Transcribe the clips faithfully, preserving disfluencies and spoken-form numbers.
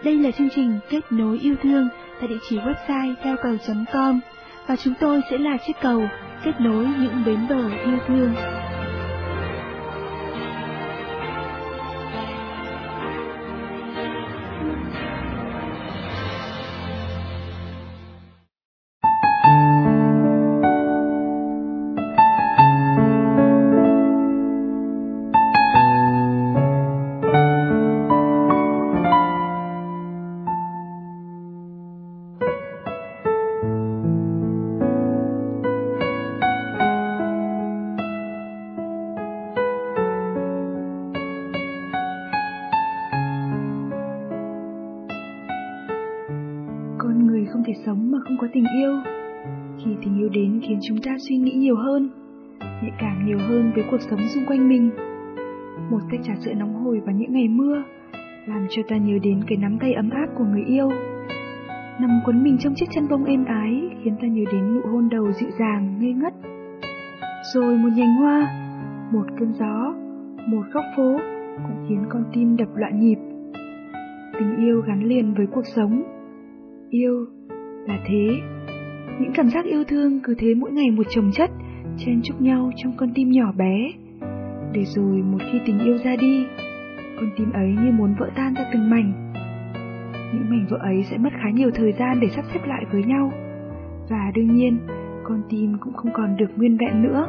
Đây là chương trình Kết nối yêu thương tại địa chỉ website theo cầu chấm com và chúng tôi sẽ là chiếc cầu kết nối những bến bờ yêu thương. Con người không thể sống mà không có tình yêu. Khi tình yêu đến khiến chúng ta suy nghĩ nhiều hơn, nhạy cảm nhiều hơn với cuộc sống xung quanh mình. Một tách trà sữa nóng hổi vào những ngày mưa làm cho ta nhớ đến cái nắm tay ấm áp của người yêu. Nằm quấn mình trong chiếc chăn bông êm ái khiến ta nhớ đến nụ hôn đầu dịu dàng ngây ngất. Rồi một nhành hoa, một cơn gió, một góc phố cũng khiến con tim đập loạn nhịp. Tình yêu gắn liền với cuộc sống. Yêu là thế. Những cảm giác yêu thương cứ thế mỗi ngày một chồng chất, chen chúc nhau trong con tim nhỏ bé. Để rồi một khi tình yêu ra đi, con tim ấy như muốn vỡ tan ra từng mảnh. Những mảnh vỡ ấy sẽ mất khá nhiều thời gian để sắp xếp lại với nhau. Và đương nhiên, con tim cũng không còn được nguyên vẹn nữa.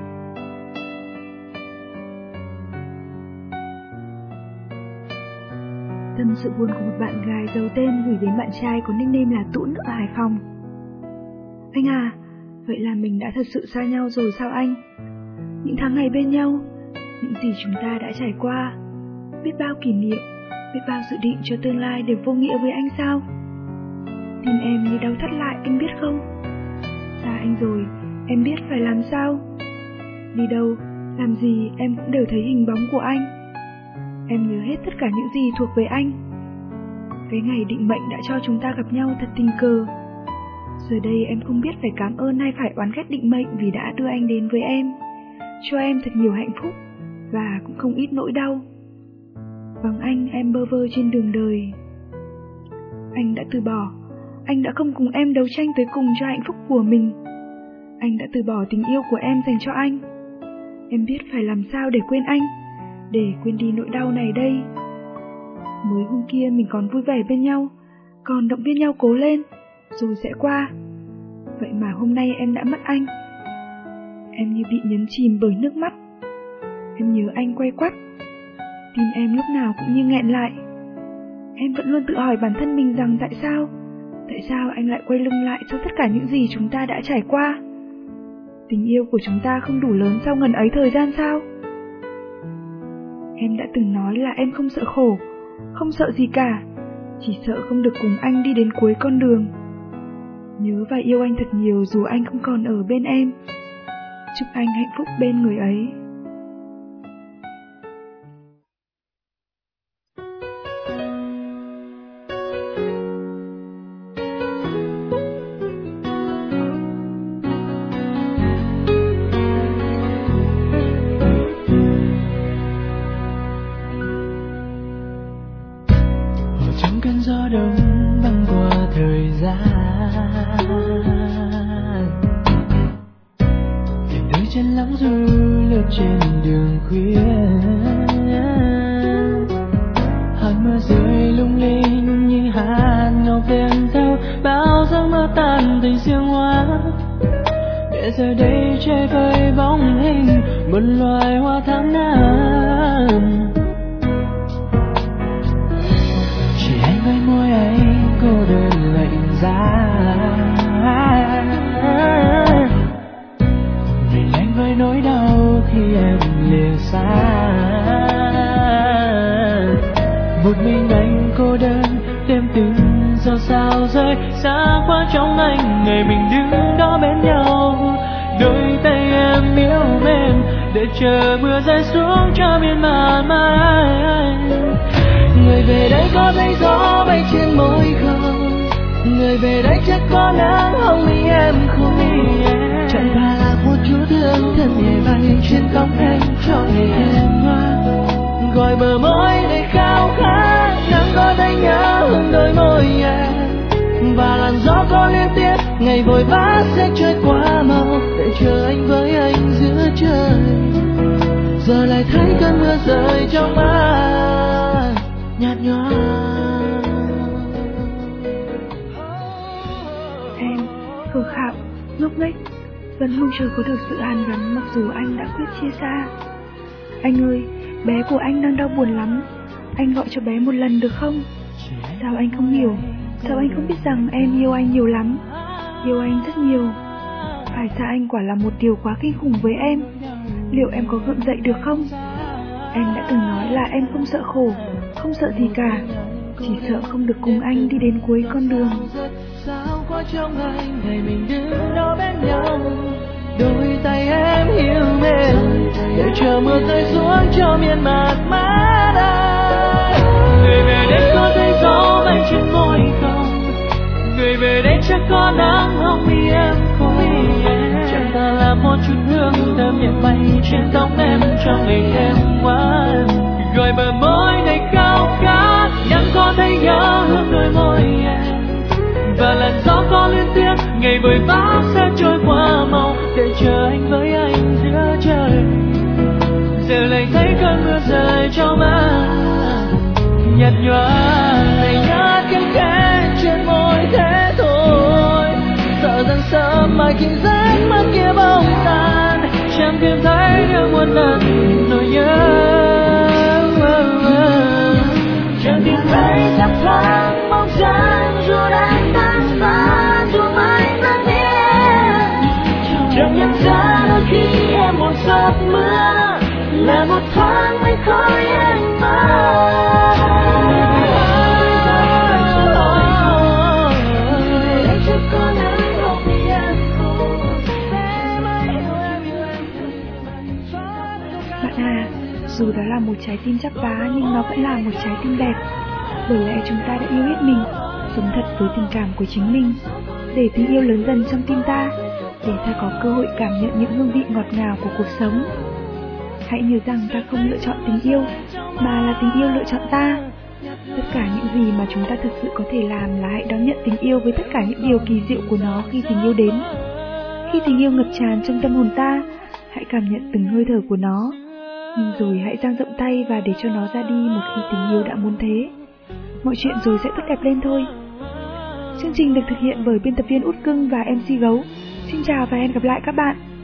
Tâm sự buồn của một bạn gái giấu tên gửi đến bạn trai có nickname là Tũn ở Hải Phòng. Anh à, vậy là mình đã thật sự xa nhau rồi sao anh? Những tháng ngày bên nhau, những gì chúng ta đã trải qua, biết bao kỷ niệm, biết bao dự định cho tương lai đều vô nghĩa với anh sao? Tim em như đau thắt lại, anh biết không? Xa anh rồi, em biết phải làm sao? Đi đâu, làm gì em cũng đều thấy hình bóng của anh. Em nhớ hết tất cả những gì thuộc về anh. Cái ngày định mệnh đã cho chúng ta gặp nhau thật tình cờ. Giờ đây em không biết phải cảm ơn hay phải oán ghét định mệnh vì đã đưa anh đến với em, cho em thật nhiều hạnh phúc và cũng không ít nỗi đau. Vắng anh em bơ vơ trên đường đời. Anh đã từ bỏ, anh đã không cùng em đấu tranh tới cùng cho hạnh phúc của mình. Anh đã từ bỏ tình yêu của em dành cho anh. Em biết phải làm sao để quên anh, để quên đi nỗi đau này đây. Mới hôm kia mình còn vui vẻ bên nhau, còn động viên nhau cố lên, rồi sẽ qua. Vậy mà hôm nay em đã mất anh. Em như bị nhấn chìm bởi nước mắt. Em nhớ anh quay quắt. Tim em lúc nào cũng như nghẹn lại. Em vẫn luôn tự hỏi bản thân mình rằng tại sao, tại sao anh lại quay lưng lại sau tất cả những gì chúng ta đã trải qua? Tình yêu của chúng ta không đủ lớn sau ngần ấy thời gian sao? Em đã từng nói là em không sợ khổ, không sợ gì cả, chỉ sợ không được cùng anh đi đến cuối con đường. Nhớ và yêu anh thật nhiều dù anh không còn ở bên em. Chúc anh hạnh phúc bên người ấy. Gió đông băng qua thời gian, tìm đôi chân lắng du lướt trên đường khuya. Hạt mưa rơi lung linh như hạt ngọc đêm thâu, bao giấc mơ tan thành riêng hoa. Để giờ đây che vơi bóng hình một loài hoa tháng năm. Với môi ấy cô đơn lạnh giá, mình anh với nỗi đau khi em lìa xa. Một mình anh cô đơn đêm từng giọt sao rơi xa qua trong anh. Ngày mình đứng đó bên nhau, đôi tay em yếu mềm để chờ mưa rơi xuống cho miên man mãi. Người về đây có thấy gió bay trên môi không? Người về đây chắc có nắng hồng mi em không mi em. Chẳng qua là một chút thương thân nhẹ bay trên tóc anh cho ngày em ngoan. Gọi bờ môi đầy khao khát, nắng có thấy nhớ hương ngày vội vã sẽ trôi qua mau, để chờ anh với anh giữa trời. Giờ lại thấy cơn mưa rơi trong mắt nhạt nhòa. Em khờ khạo, ngốc nghếch, vẫn mong chờ có được sự hàn gắn mặc dù anh đã quyết chia xa. Anh ơi, bé của anh đang đau buồn lắm, anh gọi cho bé một lần được không? Sao anh không hiểu, sao anh không biết rằng em yêu anh nhiều lắm, yêu anh rất nhiều. Phải xa anh quả là một điều quá kinh khủng với em. Liệu em có gượng dậy được không? Em đã từng nói là em không sợ khổ, không sợ gì cả, chỉ sợ không được cùng anh đi đến cuối con đường. Sao qua trong anh ngày mình đứng đó bên nhau, đôi tay em hiu mềm để chờ mưa rơi xuống cho miền mạt mát anh. Người về đây có thấy gió bay trên môi không? Người về đây chắc có nắng không vì em không vì em. Chẳng ta là một chút hương thơm nhẹ bay trên tóc em trong ngày đêm qua. Gọi bờ môi đầy khao khát, nhắn có thấy nhớ hương đôi môi em. Và làn gió có liên tiếp, ngày vội vã sẽ trôi qua mau, để chờ anh với anh giữa trời. Giờ lại thấy cơn mưa rơi trong mắt nhạt nhòa, hãy nhớ tiếng khẽ trên môi thế thôi. Sợ rằng sớm mai khi giấc mơ kia bóng tan, chẳng tìm thấy được một lần nỗi nhớ. Chẳng tìm thấy thấp thoáng bóng dáng dù đang tan xa, dù mãi vẫn yên. Chẳng nhận ra đôi khi em một giọt mưa là một thoáng mây khói anh mơ. Bạn à, dù đó là một trái tim chắp vá nhưng nó vẫn là một trái tim đẹp. Bởi lẽ chúng ta đã yêu hết mình, sống thật với tình cảm của chính mình, để tình yêu lớn dần trong tim ta, để ta có cơ hội cảm nhận những hương vị ngọt ngào của cuộc sống. Hãy nhớ rằng ta không lựa chọn tình yêu, mà là tình yêu lựa chọn ta. Tất cả những gì mà chúng ta thực sự có thể làm là hãy đón nhận tình yêu với tất cả những điều kỳ diệu của nó khi tình yêu đến. Khi tình yêu ngập tràn trong tâm hồn ta, hãy cảm nhận từng hơi thở của nó, nhưng rồi hãy dang rộng tay và để cho nó ra đi một khi tình yêu đã muốn thế. Mọi chuyện rồi sẽ tốt đẹp lên thôi. Chương trình được thực hiện bởi biên tập viên Út Cưng và em xê Gấu. Xin chào và hẹn gặp lại các bạn.